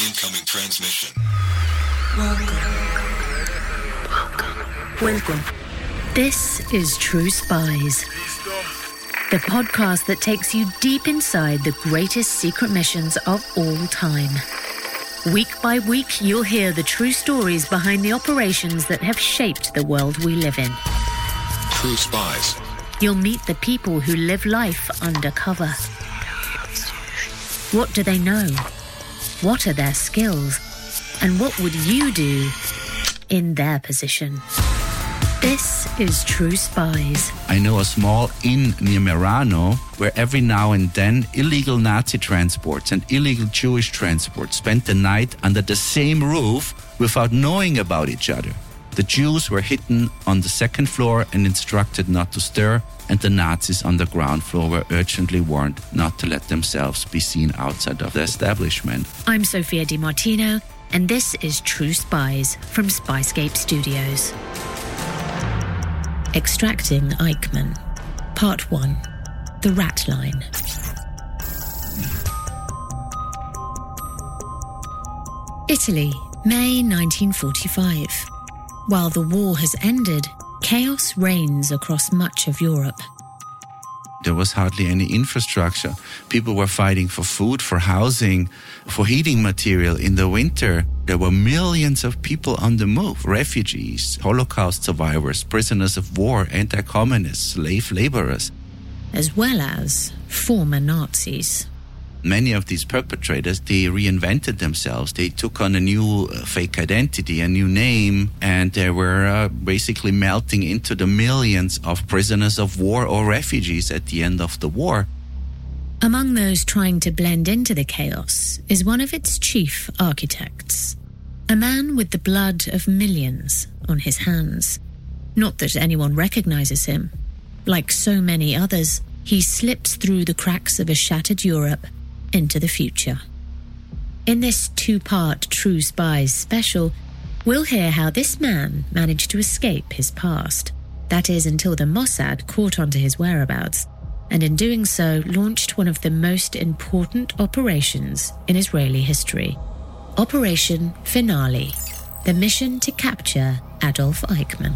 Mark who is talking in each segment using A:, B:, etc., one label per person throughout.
A: Incoming transmission.
B: Welcome. This is True Spies, the podcast that takes you deep inside the greatest secret missions of all time. Week by week, you'll hear the true stories behind the operations that have shaped the world we live in.
A: True Spies.
B: You'll meet the people who live life undercover. What do they know? What are their skills? And what would you do in their position? This is True Spies.
C: I know a small inn near Merano where every now and then illegal Nazi transports and illegal Jewish transports spent the night under the same roof without knowing about each other. The Jews were hidden on the second floor and instructed not to stir, and the Nazis on the ground floor were urgently warned not to let themselves be seen outside of the establishment.
B: I'm Sophia Di Martino, and this is True Spies from Spyscape Studios. Extracting Eichmann, Part 1, The Rat Line. Italy, May 1945. While the war has ended, chaos reigns across much of Europe.
C: There was hardly any infrastructure. People were fighting for food, for housing, for heating material in the winter. There were millions of people on the move, refugees, Holocaust survivors, prisoners of war, anti-communists, slave laborers.
B: As well as former Nazis.
C: Many of these perpetrators, they reinvented themselves. They took on a new fake identity, a new name, and they were basically melting into the millions of prisoners of war or refugees at the end of the war.
B: Among those trying to blend into the chaos is one of its chief architects, a man with the blood of millions on his hands. Not that anyone recognizes him. Like so many others, he slips through the cracks of a shattered Europe into the future. In this two-part True Spies special, we'll hear how this man managed to escape his past. That is, until the Mossad caught onto his whereabouts, and in doing so launched one of the most important operations in Israeli history. Operation Finale, the mission to capture Adolf Eichmann.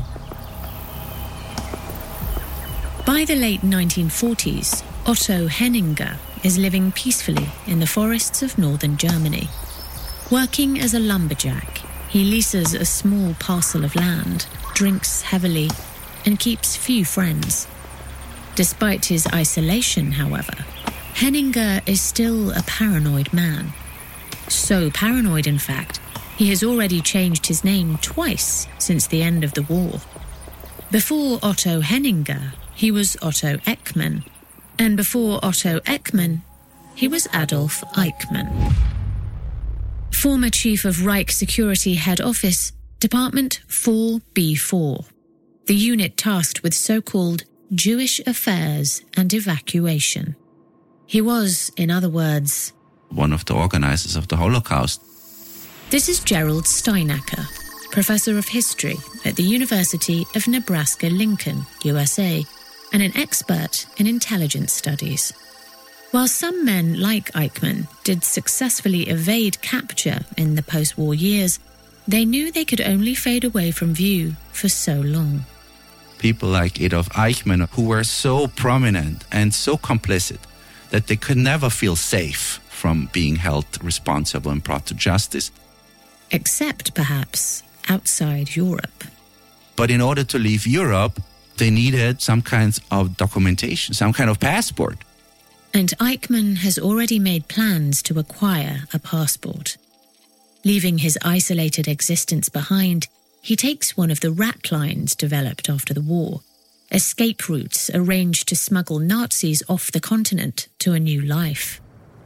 B: By the late 1940s, Otto Henninger is living peacefully in the forests of northern Germany. Working as a lumberjack, he leases a small parcel of land, drinks heavily, and keeps few friends. Despite his isolation, however, Henninger is still a paranoid man. So paranoid, in fact, he has already changed his name twice since the end of the war. Before Otto Henninger, he was Otto Eckmann, and before Otto Eckmann, he was Adolf Eichmann. Former Chief of Reich Security Head Office, Department 4B4, the unit tasked with so-called Jewish affairs and evacuation. He was, in other words,
C: one of the organizers of the Holocaust.
B: This is Gerald Steinacker, Professor of History at the University of Nebraska-Lincoln, USA, and an expert in intelligence studies. While some men like Eichmann did successfully evade capture in the post-war years, they knew they could only fade away from view for so long.
C: People like Adolf Eichmann, who were so prominent and so complicit that they could never feel safe from being held responsible and brought to justice.
B: Except, perhaps, outside Europe.
C: But in order to leave Europe, they needed some kinds of documentation, some kind of passport.
B: And Eichmann has already made plans to acquire a passport. Leaving his isolated existence behind, he takes one of the rat lines developed after the war, escape routes arranged to smuggle Nazis off the continent to a new life.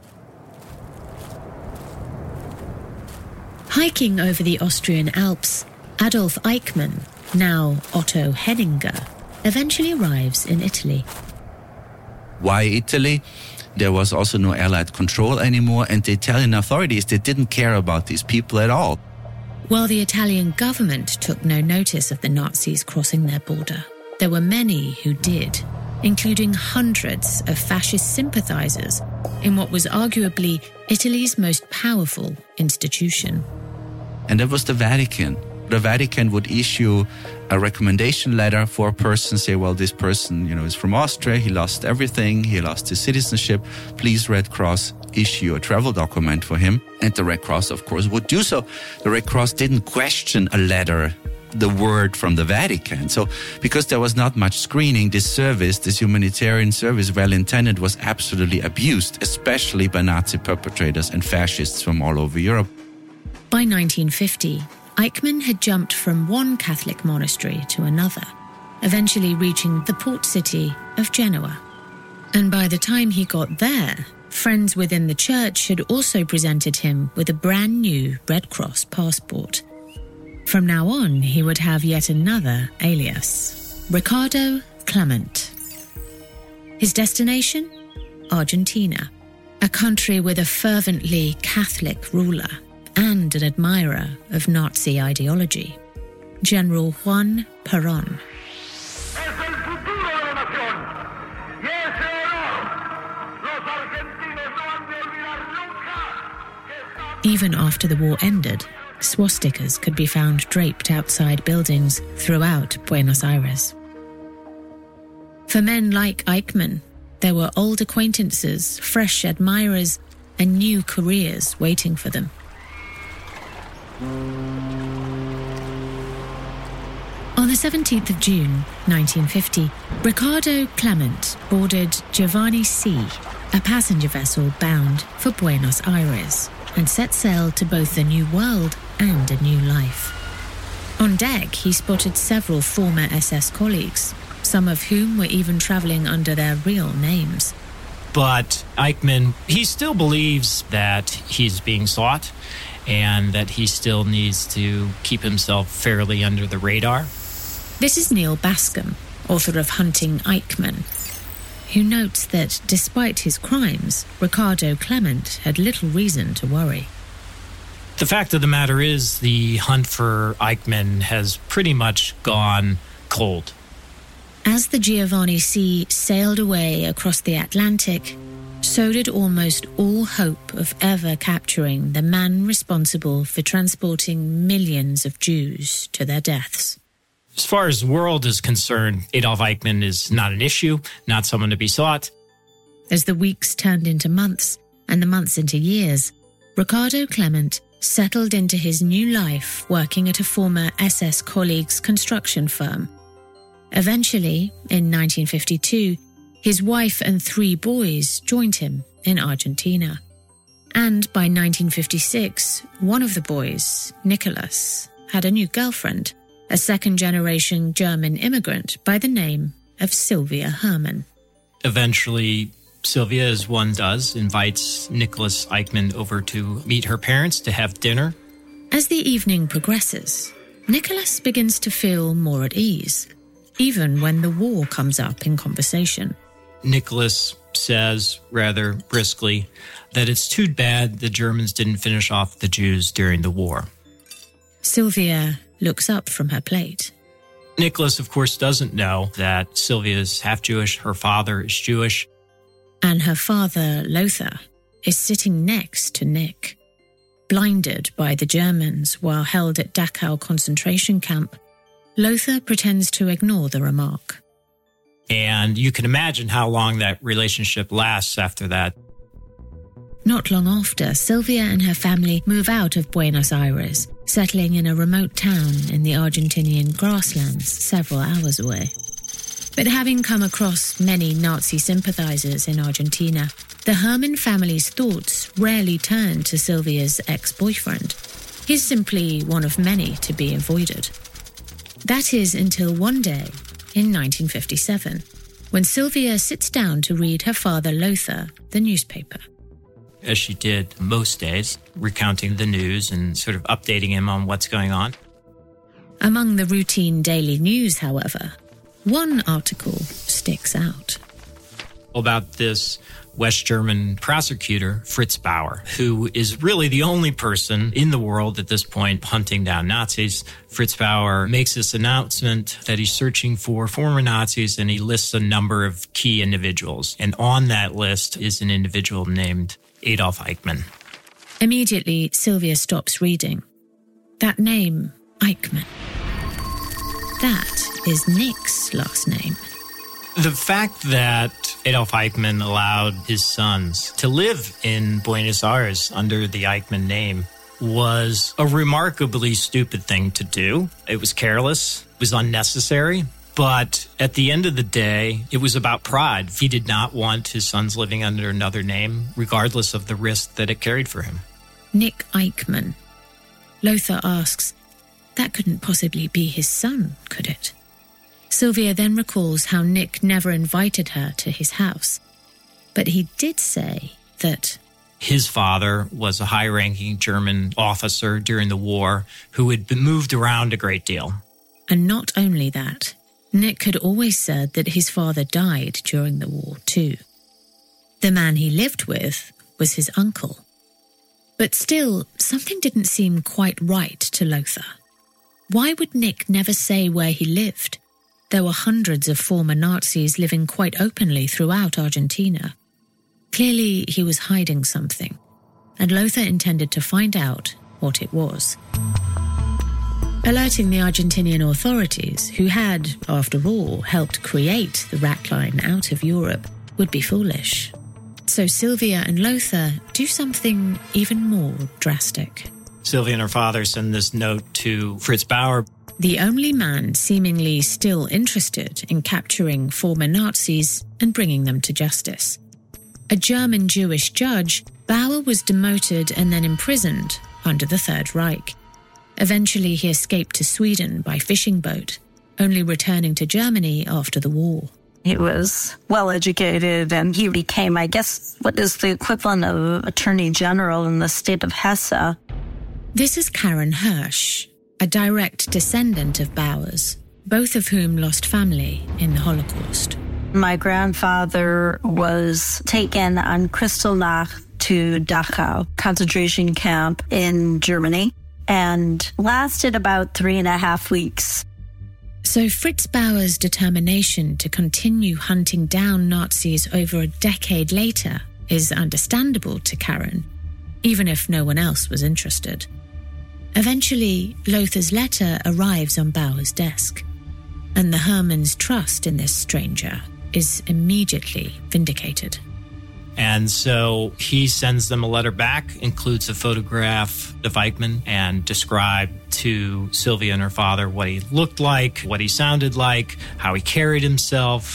B: Hiking over the Austrian Alps, Adolf Eichmann, now Otto Henninger, eventually arrives in Italy.
C: Why Italy? There was also no Allied control anymore, and the Italian authorities, they didn't care about these people at all.
B: While the Italian government took no notice of the Nazis crossing their border, there were many who did. including hundreds of fascist sympathizers in what was arguably Italy's most powerful institution.
C: And that was the Vatican. The Vatican would issue a recommendation letter for a person, say, well, this person, is from Austria, he lost everything, he lost his citizenship. Please, Red Cross, issue a travel document for him. And the Red Cross, of course, would do so. The Red Cross didn't question a letter, the word from the Vatican. So because there was not much screening, this humanitarian service, well intended, was absolutely abused, especially by Nazi perpetrators and fascists from all over Europe.
B: By 1950, Eichmann had jumped from one Catholic monastery to another, eventually reaching the port city of Genoa. And by the time he got there, friends within the church had also presented him with a brand new Red Cross passport. From now on, he would have yet another alias, Riccardo Clement. His destination? Argentina, a country with a fervently Catholic ruler and an admirer of Nazi ideology, General Juan Perón. Even after the war ended, swastikas could be found draped outside buildings throughout Buenos Aires. For men like Eichmann, there were old acquaintances, fresh admirers, and new careers waiting for them. On the 17th of June, 1950, Riccardo Clement boarded Giovanni C., a passenger vessel bound for Buenos Aires, and set sail to both the New World and a new life. On deck, he spotted several former SS colleagues, some of whom were even traveling under their real names.
D: But Eichmann, he still believes that he's being sought and that he still needs to keep himself fairly under the radar.
B: This is Neil Bascom, author of Hunting Eichmann, who notes that despite his crimes, Riccardo Clement had little reason to worry.
D: The fact of the matter is the hunt for Eichmann has pretty much gone cold.
B: As the Giovanni C. sailed away across the Atlantic, so did almost all hope of ever capturing the man responsible for transporting millions of Jews to their deaths.
D: As far as the world is concerned, Adolf Eichmann is not an issue, not someone to be sought.
B: As the weeks turned into months and the months into years, Riccardo Clement settled into his new life working at a former SS colleague's construction firm. Eventually, in 1952, his wife and 3 boys joined him in Argentina. And by 1956, one of the boys, Nicholas, had a new girlfriend, a second-generation German immigrant by the name of Sylvia Hermann.
D: Eventually, Sylvia, as one does, invites Nicholas Eichmann over to meet her parents to have dinner.
B: As the evening progresses, Nicholas begins to feel more at ease, even when the war comes up in conversation.
D: Nicholas says, rather briskly, that it's too bad the Germans didn't finish off the Jews during the war.
B: Sylvia looks up from her plate.
D: Nicholas, of course, doesn't know that Sylvia is half Jewish, her father is Jewish.
B: And her father, Lothar, is sitting next to Nick. Blinded by the Germans while held at Dachau concentration camp, Lothar pretends to ignore the remark.
D: And you can imagine how long that relationship lasts after that.
B: Not long after, Sylvia and her family move out of Buenos Aires, settling in a remote town in the Argentinian grasslands several hours away. But having come across many Nazi sympathizers in Argentina, the Hermann family's thoughts rarely turn to Sylvia's ex-boyfriend. He's simply one of many to be avoided. That is until one day in 1957, when Sylvia sits down to read her father Lothar the newspaper.
D: As she did most days, recounting the news and sort of updating him on what's going on.
B: Among the routine daily news, however, one article sticks out.
D: About this West German prosecutor Fritz Bauer, who is really the only person in the world at this point hunting down Nazis. Fritz Bauer makes this announcement that he's searching for former Nazis, and he lists a number of key individuals. And on that list is an individual named Adolf Eichmann.
B: Immediately, Sylvia stops reading. That name, Eichmann. That is Nick's last name.
D: The fact that Adolf Eichmann allowed his sons to live in Buenos Aires under the Eichmann name was a remarkably stupid thing to do. It was careless, it was unnecessary, but at the end of the day, it was about pride. He did not want his sons living under another name, regardless of the risk that it carried for him.
B: Nick Eichmann. Lothar asks, that couldn't possibly be his son, could it? Sylvia then recalls how Nick never invited her to his house. But he did say that
D: his father was a high-ranking German officer during the war who had been moved around a great deal.
B: And not only that, Nick had always said that his father died during the war too. The man he lived with was his uncle. But still, something didn't seem quite right to Lothar. Why would Nick never say where he lived? There were hundreds of former Nazis living quite openly throughout Argentina. Clearly, he was hiding something, and Lothar intended to find out what it was. Alerting the Argentinian authorities, who had, after all, helped create the rat line out of Europe, would be foolish. So Sylvia and Lothar do something even more drastic.
D: Sylvia and her father send this note to Fritz Bauer,
B: the only man seemingly still interested in capturing former Nazis and bringing them to justice. A German Jewish judge, Bauer was demoted and then imprisoned under the Third Reich. Eventually, he escaped to Sweden by fishing boat, only returning to Germany after the war.
E: He was well-educated, and he became, I guess, what is the equivalent of Attorney General in the state of Hesse.
B: This is Karen Hirsch, a direct descendant of Bauer's, both of whom lost family in the Holocaust.
E: My grandfather was taken on Kristallnacht to Dachau concentration camp in Germany and lasted about 3.5 weeks.
B: So Fritz Bauer's determination to continue hunting down Nazis over a decade later is understandable to Karen, even if no one else was interested. Eventually, Lothar's letter arrives on Bauer's desk, and the Hermann's trust in this stranger is immediately vindicated.
D: And so he sends them a letter back, includes a photograph of Eichmann, and described to Sylvia and her father what he looked like, what he sounded like, how he carried himself,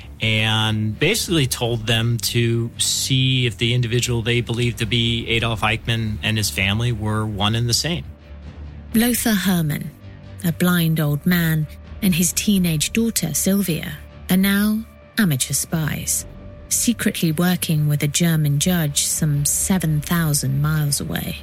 D: and basically told them to see if the individual they believed to be Adolf Eichmann and his family were one and the same.
B: Lothar Hermann, a blind old man, and his teenage daughter, Sylvia, are now amateur spies, secretly working with a German judge some 7,000 miles away.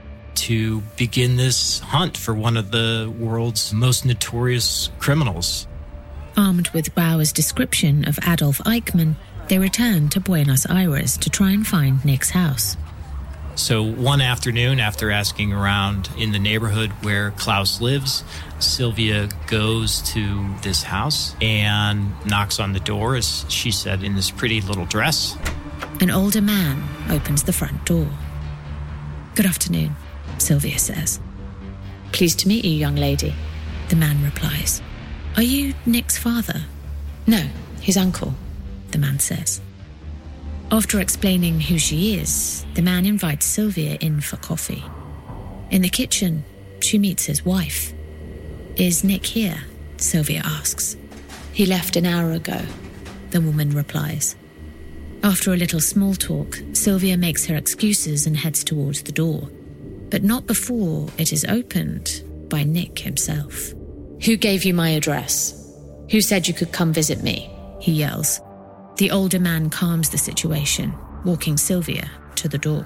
D: To begin this hunt for one of the world's most notorious criminals.
B: Armed with Bauer's description of Adolf Eichmann, they return to Buenos Aires to try and find Nick's house.
D: So one afternoon, after asking around in the neighborhood where Klaus lives, Sylvia goes to this house and knocks on the door, as she said, in this pretty little dress.
B: An older man opens the front door. "Good afternoon," Sylvia says. "Pleased to meet you, young lady," the man replies. "Are you Nick's father?" "No, his uncle," the man says. After explaining who she is, the man invites Sylvia in for coffee. In the kitchen, she meets his wife. "Is Nick here?" Sylvia asks. "He left an hour ago," the woman replies. After a little small talk, Sylvia makes her excuses and heads towards the door, but not before it is opened by Nick himself. "Who gave you my address? Who said you could come visit me?" he yells. The older man calms the situation, walking Sylvia to the door.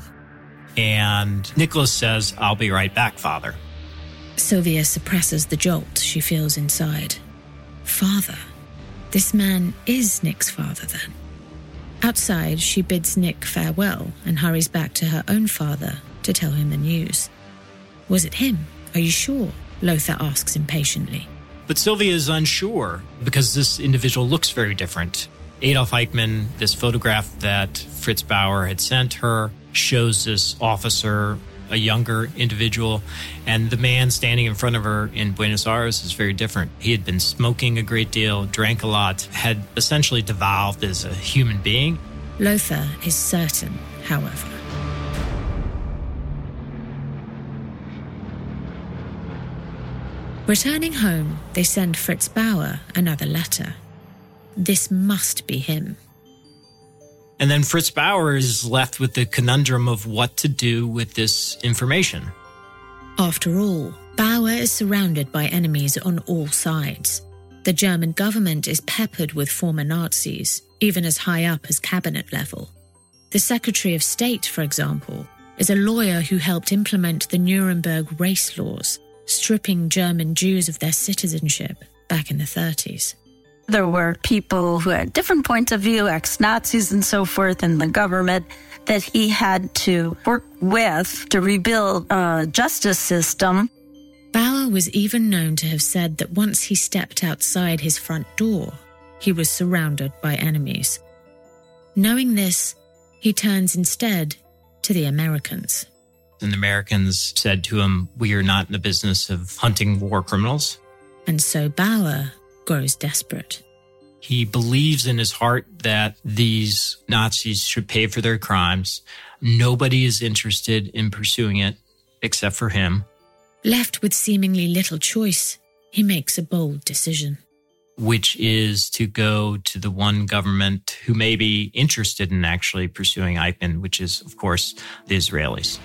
D: And Nicholas says, "I'll be right back, Father."
B: Sylvia suppresses the jolt she feels inside. Father? This man is Nick's father, then. Outside, she bids Nick farewell and hurries back to her own father to tell him the news. Was it him? Are you sure? Lothar asks impatiently.
D: But Sylvia is unsure because this individual looks very different. Adolf Eichmann, this photograph that Fritz Bauer had sent her, shows this officer, a younger individual, and the man standing in front of her in Buenos Aires is very different. He had been smoking a great deal, drank a lot, had essentially devolved as a human being.
B: Lothar is certain, however. Returning home, they send Fritz Bauer another letter. This must be him.
D: And then Fritz Bauer is left with the conundrum of what to do with this information.
B: After all, Bauer is surrounded by enemies on all sides. The German government is peppered with former Nazis, even as high up as cabinet level. The Secretary of State, for example, is a lawyer who helped implement the Nuremberg race laws, stripping German Jews of their citizenship back in the 30s.
E: There were people who had different points of view, ex-Nazis and so forth, in the government that he had to work with to rebuild a justice system.
B: Bauer was even known to have said that once he stepped outside his front door, he was surrounded by enemies. Knowing this, he turns instead to the Americans.
D: And the Americans said to him, "We are not in the business of hunting war criminals."
B: And so Bauer grows desperate.
D: He believes in his heart that these Nazis should pay for their crimes. Nobody is interested in pursuing it except for him.
B: Left with seemingly little choice, he makes a bold decision.
D: Which is to go to the one government who may be interested in actually pursuing Eichmann, which is, of course, the Israelis.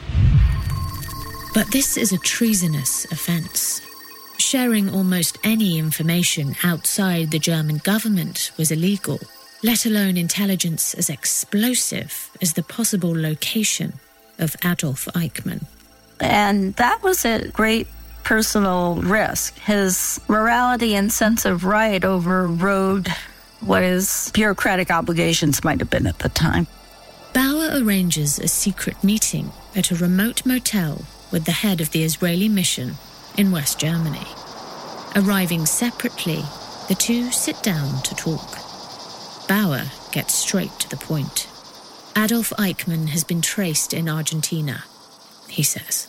B: But this is a treasonous offense. Sharing almost any information outside the German government was illegal, let alone intelligence as explosive as the possible location of Adolf Eichmann.
E: And that was a great personal risk. His morality and sense of right overrode what his bureaucratic obligations might have been at the time.
B: Bauer arranges a secret meeting at a remote motel with the head of the Israeli mission in West Germany. Arriving separately, the two sit down to talk. Bauer gets straight to the point. Adolf Eichmann has been traced in Argentina, he says.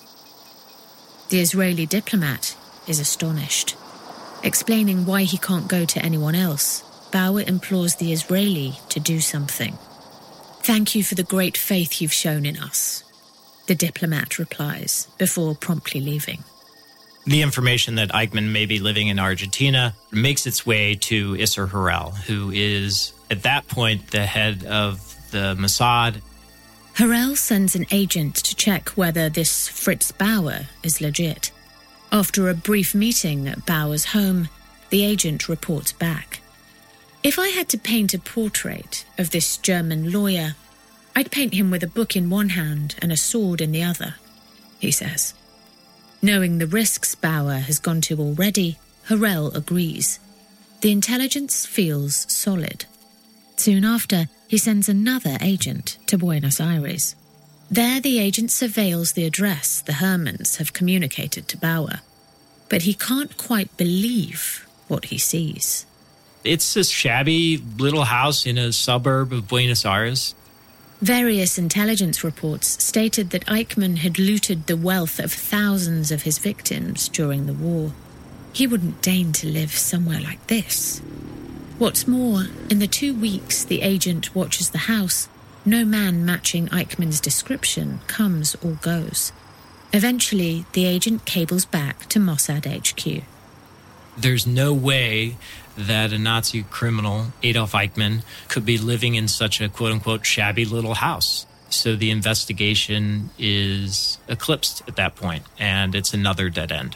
B: The Israeli diplomat is astonished. Explaining why he can't go to anyone else, Bauer implores the Israeli to do something. "Thank you for the great faith you've shown in us," the diplomat replies, before promptly leaving.
D: The information that Eichmann may be living in Argentina makes its way to Isser Harel, who is, at that point, the head of the Mossad.
B: Harel sends an agent to check whether this Fritz Bauer is legit. After a brief meeting at Bauer's home, the agent reports back. "If I had to paint a portrait of this German lawyer, I'd paint him with a book in one hand and a sword in the other," he says. Knowing the risks Bauer has gone to already, Harel agrees. The intelligence feels solid. Soon after, he sends another agent to Buenos Aires. There, the agent surveils the address the Hermans have communicated to Bauer. But he can't quite believe what he sees.
D: It's this shabby little house in a suburb of Buenos Aires.
B: Various intelligence reports stated that Eichmann had looted the wealth of thousands of his victims during the war. He wouldn't deign to live somewhere like this. What's more, in the 2 weeks the agent watches the house, no man matching Eichmann's description comes or goes. Eventually, the agent cables back to Mossad HQ.
D: There's no way that a Nazi criminal, Adolf Eichmann, could be living in such a quote-unquote shabby little house. So the investigation is eclipsed at that point, and it's another dead end.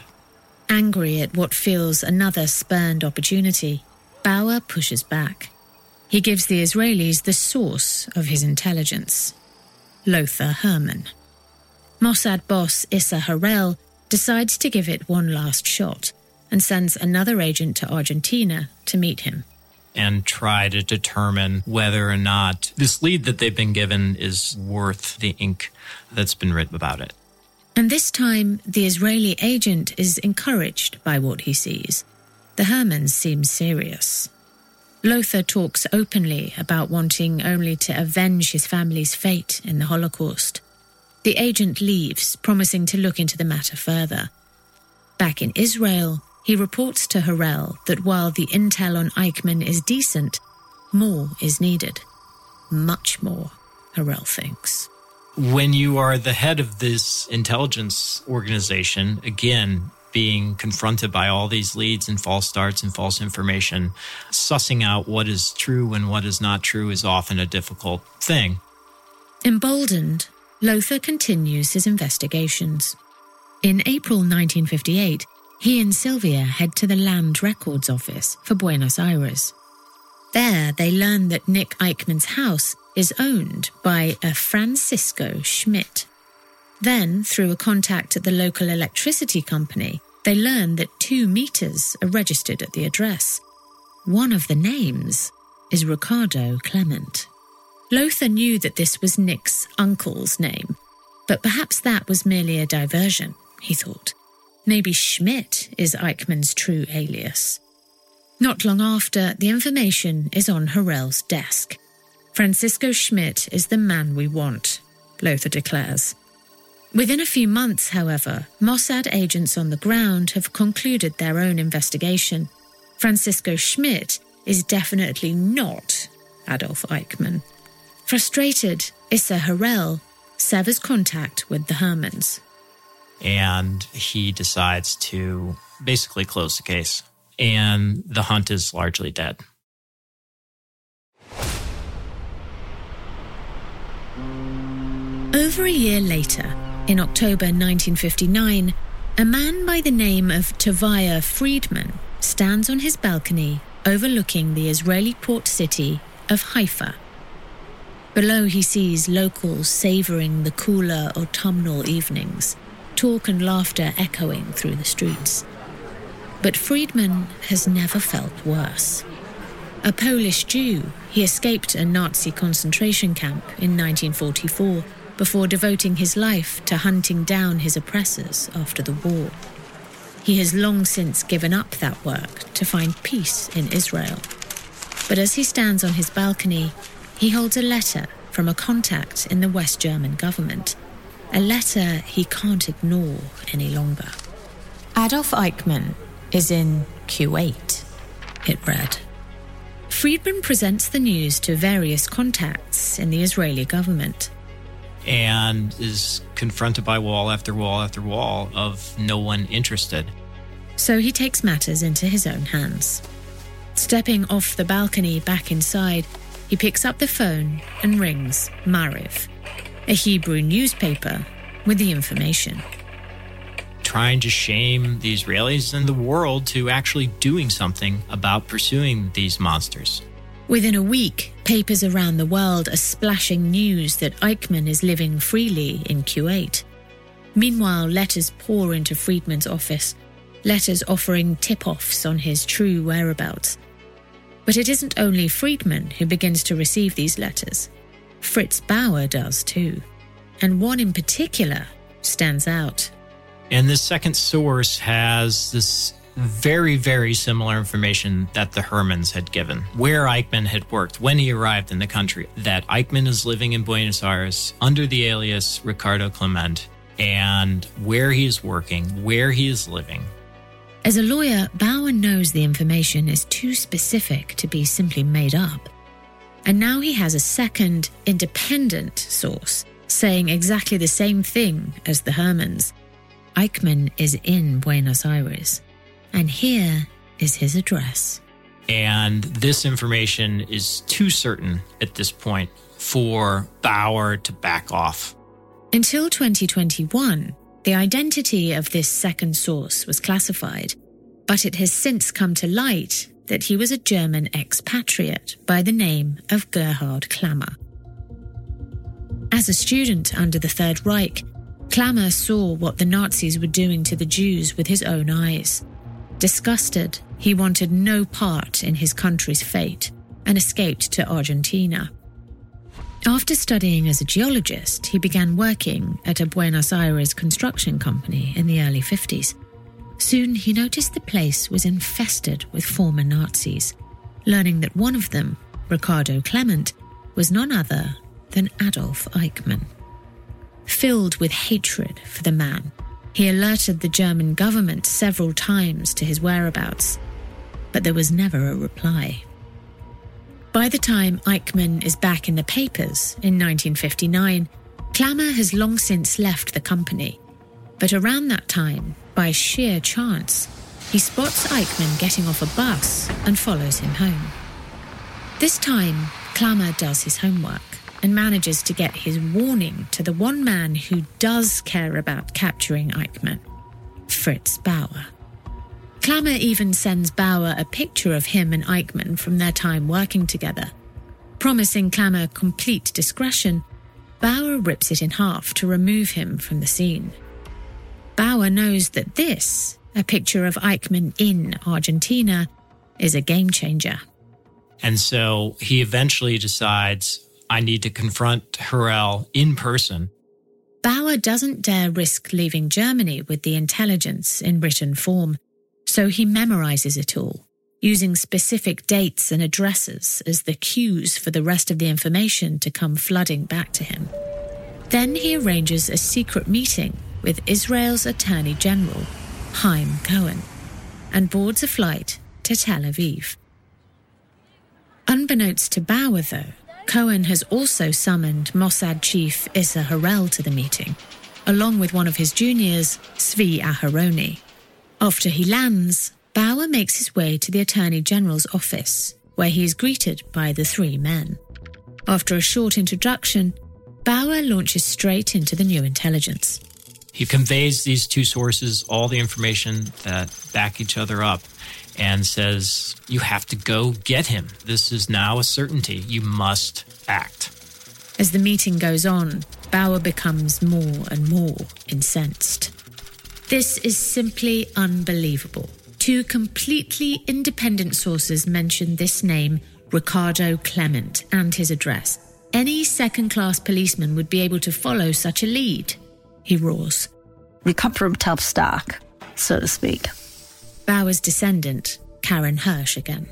B: Angry at what feels another spurned opportunity, Bauer pushes back. He gives the Israelis the source of his intelligence, Lothar Hermann. Mossad boss Isser Harel decides to give it one last shot and sends another agent to Argentina to meet him.
D: and try to determine whether or not this lead that they've been given is worth the ink that's been written about it.
B: And this time, the Israeli agent is encouraged by what he sees. The Hermans seem serious. Lothar talks openly about wanting only to avenge his family's fate in the Holocaust. The agent leaves, promising to look into the matter further. Back in Israel, he reports to Harel that while the intel on Eichmann is decent, more is needed. Much more, Harel thinks.
D: When you are the head of this intelligence organization, again, being confronted by all these leads and false starts and false information, sussing out what is true and what is not true is often a difficult thing.
B: Emboldened, Lothar continues his investigations. In April 1958, he and Sylvia head to the Land Records Office for Buenos Aires. There, they learn that Nick Eichmann's house is owned by a Francisco Schmidt. Then, through a contact at the local electricity company, they learn that 2 meters are registered at the address. One of the names is Ricardo Clement. Lothar knew that this was Nick's uncle's name, but perhaps that was merely a diversion, he thought. Maybe Schmidt is Eichmann's true alias. Not long after, the information is on Harel's desk. Francisco Schmidt is the man we want, Lothar declares. Within a few months, however, Mossad agents on the ground have concluded their own investigation. Francisco Schmidt is definitely not Adolf Eichmann. Frustrated, Issa Harel severs contact with the Hermans.
D: And he decides to basically close the case. And the hunt is largely dead.
B: Over a year later, in October 1959, a man by the name of Tovia Friedman stands on his balcony overlooking the Israeli port city of Haifa. Below he sees locals savouring the cooler autumnal evenings, talk and laughter echoing through the streets. But Friedman has never felt worse. A Polish Jew, he escaped a Nazi concentration camp in 1944 before devoting his life to hunting down his oppressors after the war. He has long since given up that work to find peace in Israel. But as he stands on his balcony, he holds a letter from a contact in the West German government, a letter he can't ignore any longer. Adolf Eichmann is in Kuwait, it read. Friedman presents the news to various contacts in the Israeli government.
D: And is confronted by wall after wall after wall of no one interested.
B: So he takes matters into his own hands. Stepping off the balcony back inside, he picks up the phone and rings Maariv, a Hebrew newspaper, with the information.
D: Trying to shame the Israelis and the world to actually doing something about pursuing these monsters.
B: Within a week, papers around the world are splashing news that Eichmann is living freely in Kuwait. Meanwhile, letters pour into Friedman's office, letters offering tip-offs on his true whereabouts. But it isn't only Friedman who begins to receive these letters. Fritz Bauer does too. And one in particular stands out.
D: And this second source has this very, very similar information that the Hermans had given. Where Eichmann had worked when he arrived in the country. That Eichmann is living in Buenos Aires under the alias Ricardo Clement. And where he is working, where he is living.
B: As a lawyer, Bauer knows the information is too specific to be simply made up. And now he has a second, independent source saying exactly the same thing as the Hermans. Eichmann is in Buenos Aires, and here is his address.
D: And this information is too certain at this point for Bauer to back off.
B: Until 2021, the identity of this second source was classified, but it has since come to light that he was a German expatriate by the name of Gerhard Klammer. As a student under the Third Reich, Klammer saw what the Nazis were doing to the Jews with his own eyes. Disgusted, He wanted no part in his country's fate and escaped to Argentina. After studying as a geologist, he began working at a Buenos Aires construction company in the early 50s. Soon he noticed the place was infested with former Nazis, learning that one of them, Ricardo Klement, was none other than Adolf Eichmann. Filled with hatred for the man, he alerted the German government several times to his whereabouts, but there was never a reply. By the time Eichmann is back in the papers in 1959, Klammer has long since left the company. But around that time, by sheer chance, he spots Eichmann getting off a bus and follows him home. This time, Klammer does his homework and manages to get his warning to the one man who does care about capturing Eichmann, Fritz Bauer. Klammer even sends Bauer a picture of him and Eichmann from their time working together. Promising Klammer complete discretion, Bauer rips it in half to remove him from the scene. Bauer knows that this, a picture of Eichmann in Argentina, is a game changer.
D: And so he eventually decides, I need to confront Harel in person.
B: Bauer doesn't dare risk leaving Germany with the intelligence in written form, so he memorizes it all, using specific dates and addresses as the cues for the rest of the information to come flooding back to him. Then he arranges a secret meeting with Israel's Attorney General, Chaim Cohen, and boards a flight to Tel Aviv. Unbeknownst to Bauer, though, Cohen has also summoned Mossad chief Issa Harel to the meeting, along with one of his juniors, Zvi Aharoni. After he lands, Bauer makes his way to the Attorney General's office, where he is greeted by the three men. After a short introduction, Bauer launches straight into the new intelligence.
D: He conveys these two sources all the information that back each other up and says, you have to go get him. This is now a certainty. You must act.
B: As the meeting goes on, Bauer becomes more and more incensed. This is simply unbelievable. Two completely independent sources mention this name, Ricardo Klement, and his address. Any second-class policeman would be able to follow such a lead, he roars.
E: We come from tough stock, so to speak.
B: Bauer's descendant, Karen Hirsch again.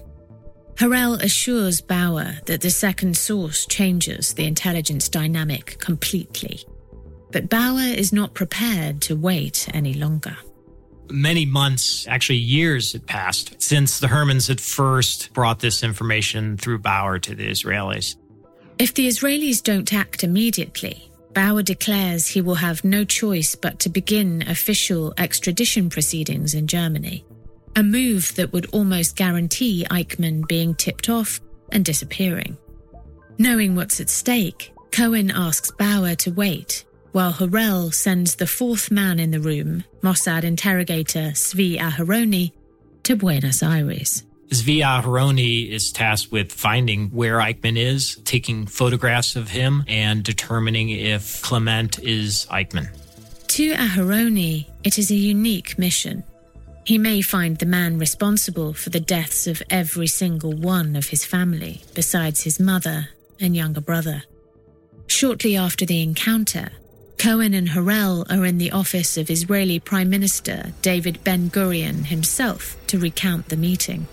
B: Harel assures Bauer that the second source changes the intelligence dynamic completely. But Bauer is not prepared to wait any longer.
D: Many months, actually years had passed since the Hermans had first brought this information through Bauer to the Israelis.
B: If the Israelis don't act immediately, Bauer declares he will have no choice but to begin official extradition proceedings in Germany, a move that would almost guarantee Eichmann being tipped off and disappearing. Knowing what's at stake, Cohen asks Bauer to wait, while Harel sends the fourth man in the room, Mossad interrogator Zvi Aharoni, to Buenos Aires.
D: Zvi Aharoni is tasked with finding where Eichmann is, taking photographs of him, and determining if Klement is Eichmann.
B: To Aharoni, it is a unique mission. He may find the man responsible for the deaths of every single one of his family, besides his mother and younger brother. Shortly after the encounter, Cohen and Harel are in the office of Israeli Prime Minister David Ben-Gurion himself to recount the meeting.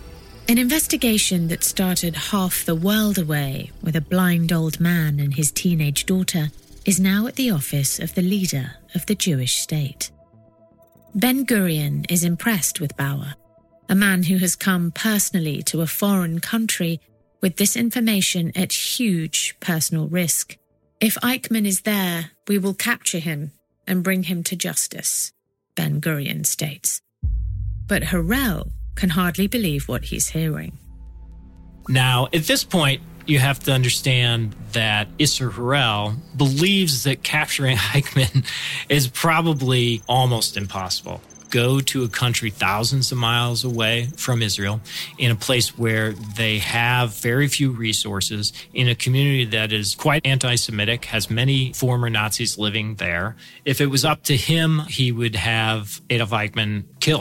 B: An investigation that started half the world away with a blind old man and his teenage daughter is now at the office of the leader of the Jewish state. Ben-Gurion is impressed with Bauer, a man who has come personally to a foreign country with this information at huge personal risk. If Eichmann is there, we will capture him and bring him to justice, Ben-Gurion states. But Harel can hardly believe what he's hearing.
D: Now, at this point, you have to understand that Issa Harel believes that capturing Eichmann is probably almost impossible. Go to a country thousands of miles away from Israel, in a place where they have very few resources, in a community that is quite anti-Semitic, has many former Nazis living there. If it was up to him, he would have Adolf Eichmann killed.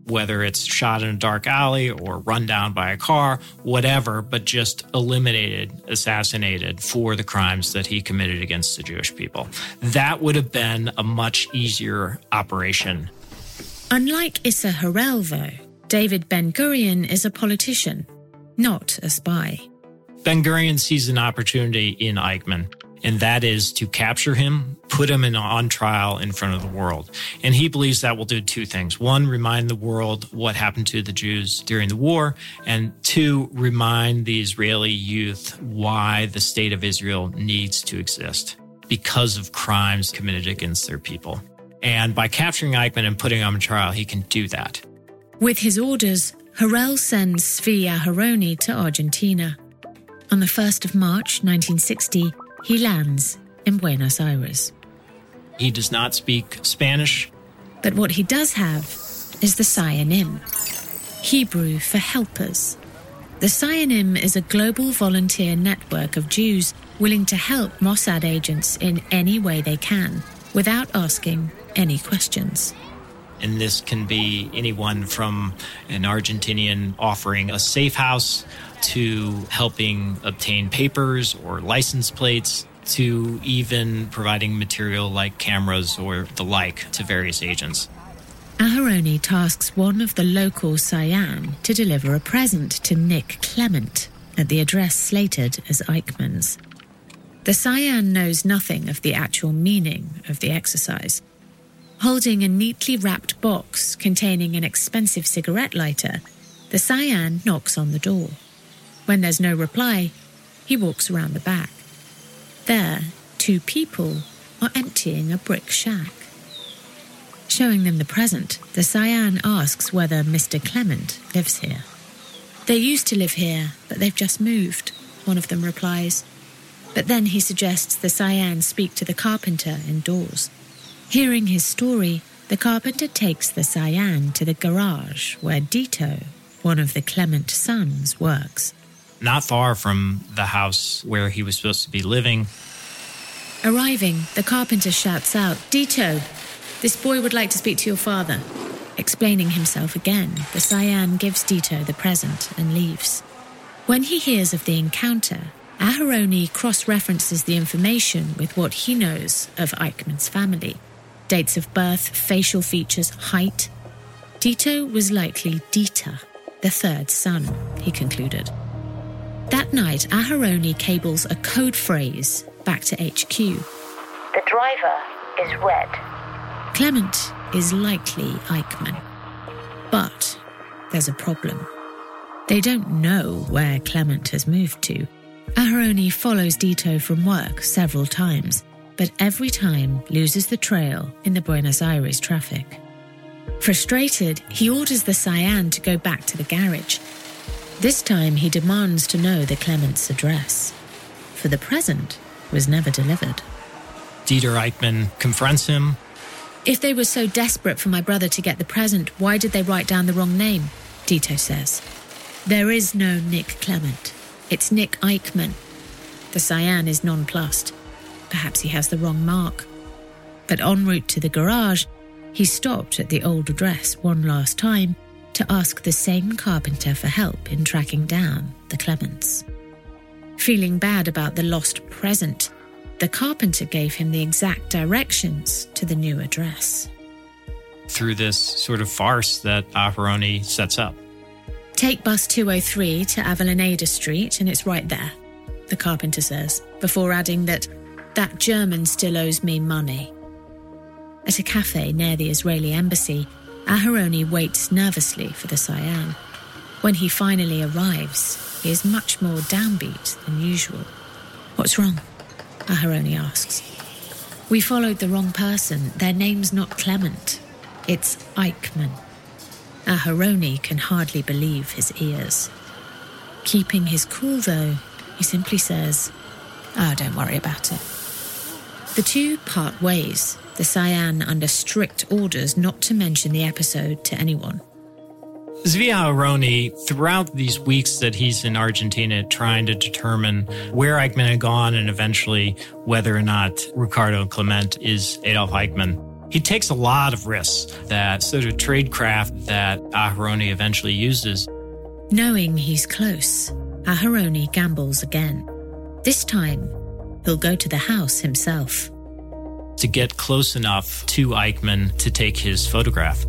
D: whether it's shot in a dark alley or run down by a car, whatever, but just eliminated, assassinated for the crimes that he committed against the Jewish people. That would have been a much easier operation.
B: Unlike Issa Harel, though, David Ben-Gurion is a politician, not a spy.
D: Ben-Gurion sees an opportunity in Eichmann, and that is to capture him, put him on trial in front of the world. And he believes that will do two things. One, remind the world what happened to the Jews during the war, and two, remind the Israeli youth why the state of Israel needs to exist because of crimes committed against their people. And by capturing Eichmann and putting him on trial, he can do that.
B: With his orders, Harel sends Zvi Aharoni to Argentina. On the 1st of March, 1960, he lands in Buenos Aires.
D: He does not speak Spanish.
B: But what he does have is the Sayanim, Hebrew for helpers. The Sayanim is a global volunteer network of Jews willing to help Mossad agents in any way they can, without asking any questions.
D: And this can be anyone from an Argentinian offering a safe house to helping obtain papers or license plates to even providing material like cameras or the like to various agents.
B: Aharoni tasks one of the local Sayan to deliver a present to Nick Clement at the address slated as Eichmann's. The Sayan knows nothing of the actual meaning of the exercise. Holding a neatly wrapped box containing an expensive cigarette lighter, the Sayan knocks on the door. When there's no reply, he walks around the back. There, two people are emptying a brick shack. Showing them the present, the Sayan asks whether Mr. Clement lives here. They used to live here, but they've just moved, one of them replies. But then he suggests the Sayan speak to the carpenter indoors. Hearing his story, the carpenter takes the Sayan to the garage where Dito, one of the Clement sons, works.
D: Not far from the house where he was supposed to be living.
B: Arriving, the carpenter shouts out, "Dito, this boy would like to speak to your father." Explaining himself again, the Sayan gives Dito the present and leaves. When he hears of the encounter, Aharoni cross-references the information with what he knows of Eichmann's family. Dates of birth, facial features, height. Dito was likely Dieter, the third son, he concluded. That night, Aharoni cables a code phrase back to HQ.
F: The driver is red.
B: Clement is likely Eichmann. But there's a problem. They don't know where Clement has moved to. Aharoni follows Dito from work several times, but every time loses the trail in the Buenos Aires traffic. Frustrated, he orders the Sayan to go back to the garage. This time he demands to know the Clement's address, for the present was never delivered.
D: Dieter Eichmann confronts him.
B: If they were so desperate for my brother to get the present, why did they write down the wrong name? Dito says. There is no Nick Clement. It's Nick Eichmann. The Sayan is nonplussed. Perhaps he has the wrong mark. But en route to the garage, he stopped at the old address one last time to ask the same carpenter for help in tracking down the Clements. Feeling bad about the lost present, the carpenter gave him the exact directions to the new address.
D: Through this sort of farce that Aharoni sets up.
B: Take bus 203 to Avellaneda Street and it's right there, the carpenter says, before adding that German still owes me money. At a cafe near the Israeli embassy, Aharoni waits nervously for the Sayan. When he finally arrives, he is much more downbeat than usual. What's wrong? Aharoni asks. We followed the wrong person. Their name's not Clement. It's Eichmann. Aharoni can hardly believe his ears. Keeping his cool, though, he simply says, "Oh, don't worry about it." The two part ways, the Sayan under strict orders not to mention the episode to anyone.
D: Zvi Aharoni, throughout these weeks that he's in Argentina trying to determine where Eichmann had gone and eventually whether or not Ricardo Clement is Adolf Eichmann, He takes a lot of risks, that sort of tradecraft that Aharoni eventually uses.
B: Knowing he's close, Aharoni gambles again. This time, he'll go to the house himself.
D: To get close enough to Eichmann to take his photograph.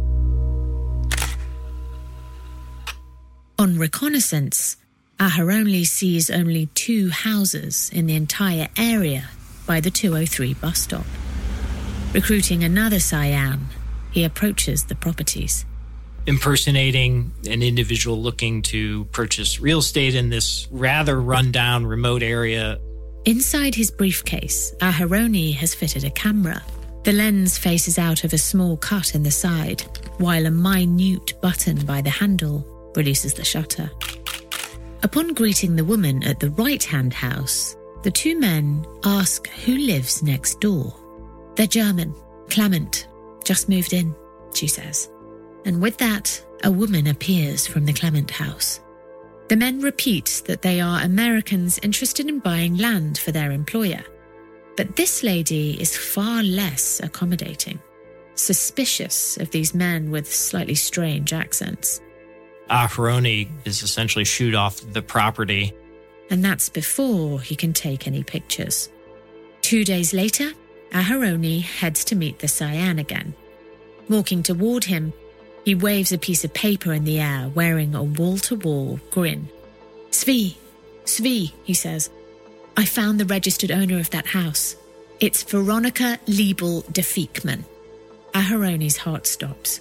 B: On reconnaissance, Aharoni sees only 2 houses in the entire area by the 203 bus stop. Recruiting another Cyan, he approaches the properties.
D: Impersonating an individual looking to purchase real estate in this rather run-down, remote area.
B: Inside his briefcase, Aharoni has fitted a camera. The lens faces out of a small cut in the side, while a minute button by the handle releases the shutter. Upon greeting the woman at the right-hand house, the 2 men ask who lives next door. They're German. Clement. Just moved in, she says. And with that, a woman appears from the Clement house. The men repeat that they are Americans interested in buying land for their employer. But this lady is far less accommodating, suspicious of these men with slightly strange accents.
D: Aharoni is essentially shooed off the property.
B: And that's before he can take any pictures. 2 days later, Aharoni heads to meet the Cyan again. Walking toward him, he waves a piece of paper in the air, wearing a wall-to-wall grin. Svi, he says. I found the registered owner of that house. It's Veronica Liebel de Fiekman. Aharoni's heart stops.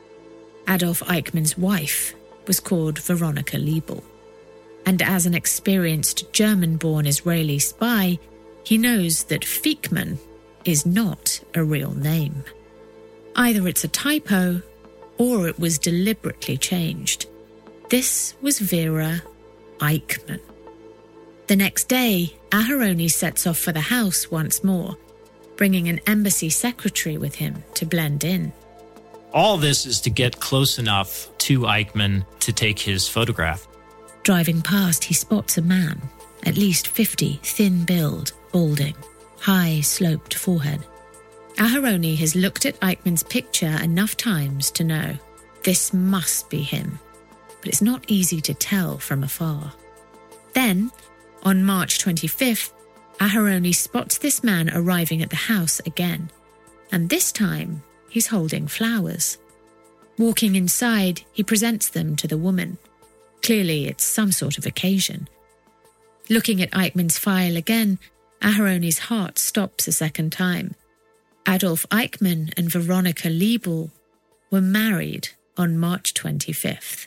B: Adolf Eichmann's wife was called Veronica Liebel. And as an experienced German-born Israeli spy, he knows that Fiekman is not a real name. Either it's a typo, or it was deliberately changed. This was Vera Eichmann. The next day, Aharoni sets off for the house once more, bringing an embassy secretary with him to blend in.
D: All this is to get close enough to Eichmann to take his photograph.
B: Driving past, he spots a man, at least 50, thin build, balding, high sloped forehead. Aharoni has looked at Eichmann's picture enough times to know this must be him, but it's not easy to tell from afar. Then, on March 25th, Aharoni spots this man arriving at the house again, and this time he's holding flowers. Walking inside, he presents them to the woman. Clearly, it's some sort of occasion. Looking at Eichmann's file again, Aharoni's heart stops a second time. Adolf Eichmann and Veronica Liebel were married on March 25th.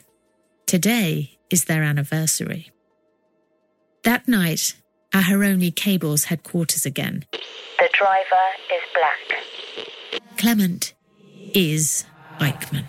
B: Today is their anniversary. That night, Aharoni cables headquarters again.
F: The driver is black.
B: Clement is Eichmann.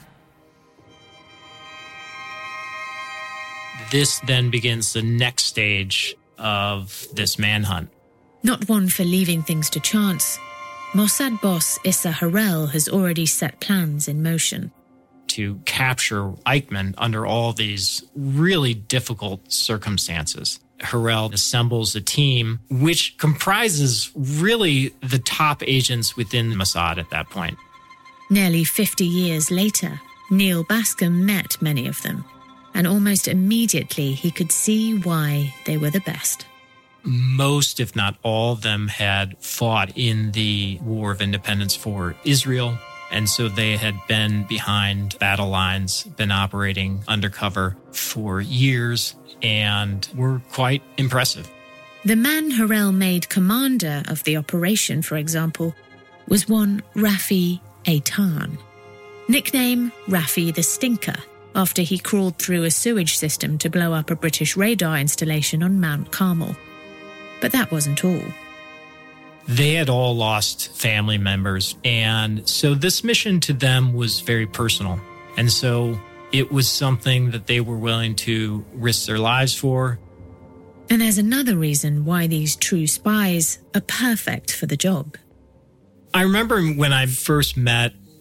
D: This then begins the next stage of this manhunt.
B: Not one for leaving things to chance, Mossad boss Issa Harel has already set plans in motion.
D: To capture Eichmann under all these really difficult circumstances. Harel assembles a team which comprises really the top agents within Mossad at that point.
B: Nearly 50 years later, Neil Bascom met many of them, and almost immediately he could see why they were the best.
D: Most, if not all of them, had fought in the War of Independence for Israel, and so they had been behind battle lines, been operating undercover for years, and were quite impressive.
B: The man Harel made commander of the operation, for example, was one Rafi Eitan. Nickname Rafi the Stinker, after he crawled through a sewage system to blow up a British radar installation on Mount Carmel. But that wasn't all.
D: They had all lost family members, and so this mission to them was very personal. And so it was something that they were willing to risk their lives for.
B: And there's another reason why these true spies are perfect for the job.
D: I remember when I first met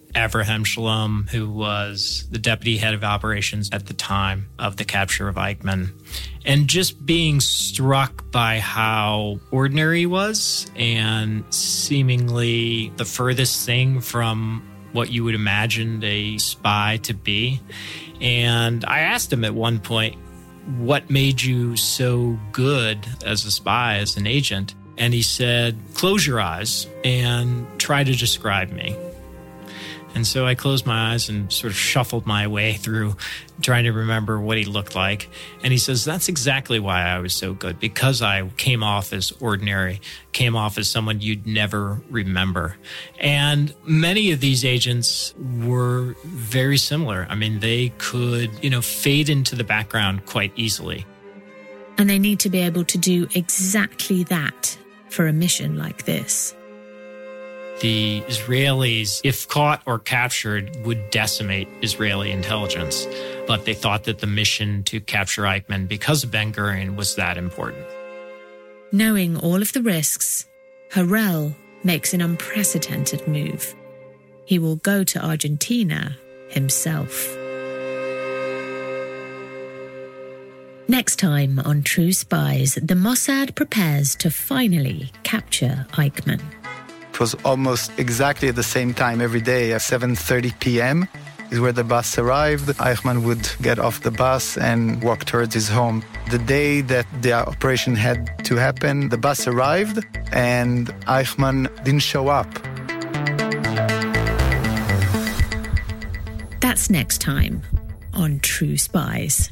D: Avraham Shalom, who was the deputy head of operations at the time of the capture of Eichmann, and just being struck by how ordinary he was and seemingly the furthest thing from what you would imagine a spy to be. And I asked him at one point, what made you so good as a spy, as an agent? And he said, close your eyes and try to describe me. And so I closed my eyes and sort of shuffled my way through trying to remember what he looked like. And he says, that's exactly why I was so good, because I came off as ordinary, came off as someone you'd never remember. And many of these agents were very similar. I mean, they could, fade into the background quite easily.
B: And they need to be able to do exactly that for a mission like this.
D: The Israelis, if caught or captured, would decimate Israeli intelligence. But they thought that the mission to capture Eichmann, because of Ben-Gurion, was that important.
B: Knowing all of the risks, Harel makes an unprecedented move. He will go to Argentina himself. Next time on True Spies, the Mossad prepares to finally capture Eichmann.
G: It was almost exactly at the same time every day at 7:30 p.m. is where the bus arrived. Eichmann would get off the bus and walk towards his home. The day that the operation had to happen, the bus arrived and Eichmann didn't show up.
B: That's next time on True Spies.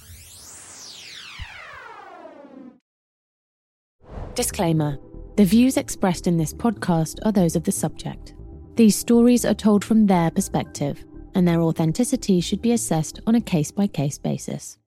H: Disclaimer. The views expressed in this podcast are those of the subject. These stories are told from their perspective, and their authenticity should be assessed on a case-by-case basis.